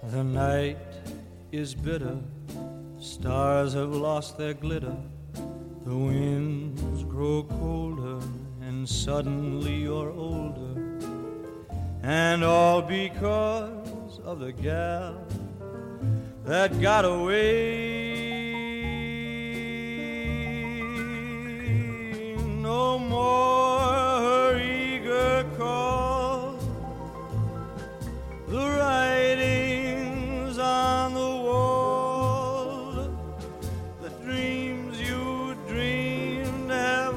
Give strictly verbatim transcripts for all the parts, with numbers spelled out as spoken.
The night is bitter, stars have lost their glitter, the winds grow colder, and suddenly you're older, and all because of the gal that got away. No more her eager call, the writings on the wall, the dreams you dreamed have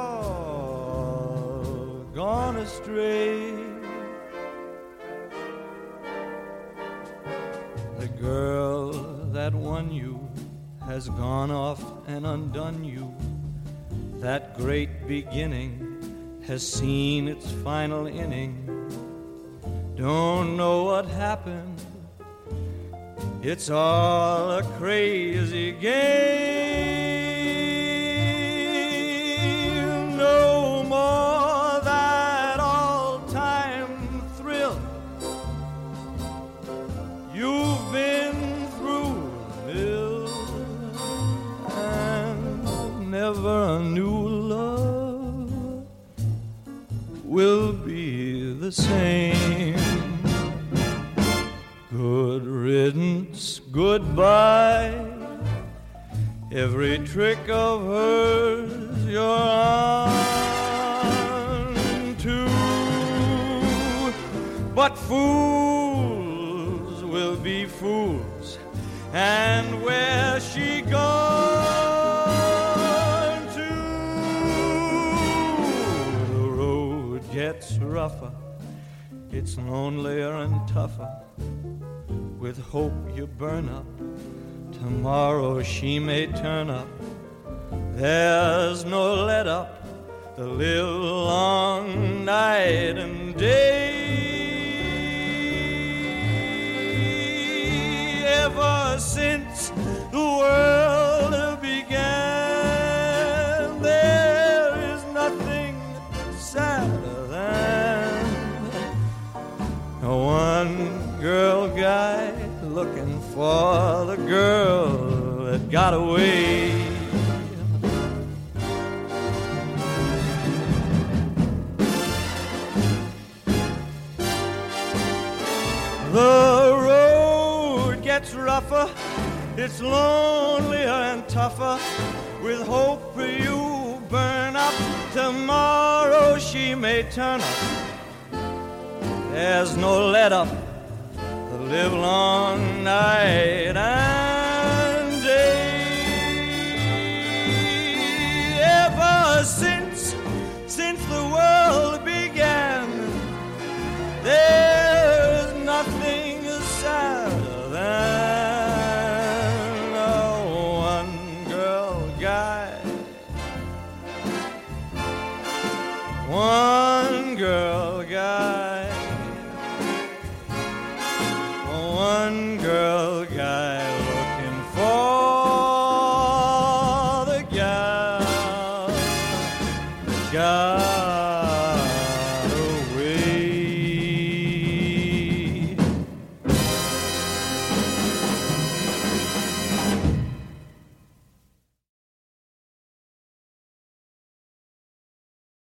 all gone astray. The girl that won you has gone off and undone you. That great beginning has seen its final inning. Don't know what happened, it's all a crazy game. No more that all-time thrill you've been through the mill, and never a new love will be the same. Good riddance, goodbye. Every trick of hers you're on to, but fools will be fools, and where she gone to, the road gets rougher, it's lonelier and tougher. With hope you burn up, tomorrow she may turn up. There's no let up, the live long night and day. Ever since the world began, there is nothing sadder than a one-girl guy looking for the girl that got away. The road gets rougher, it's lonelier and tougher. With hope for you burn up, tomorrow she may turn up. There's no let up, the live long night and day. Ever since, since the world began, there's nothing sadder than a one-girl guy. One-girl guy. One-girl guy looking for the gal, the gal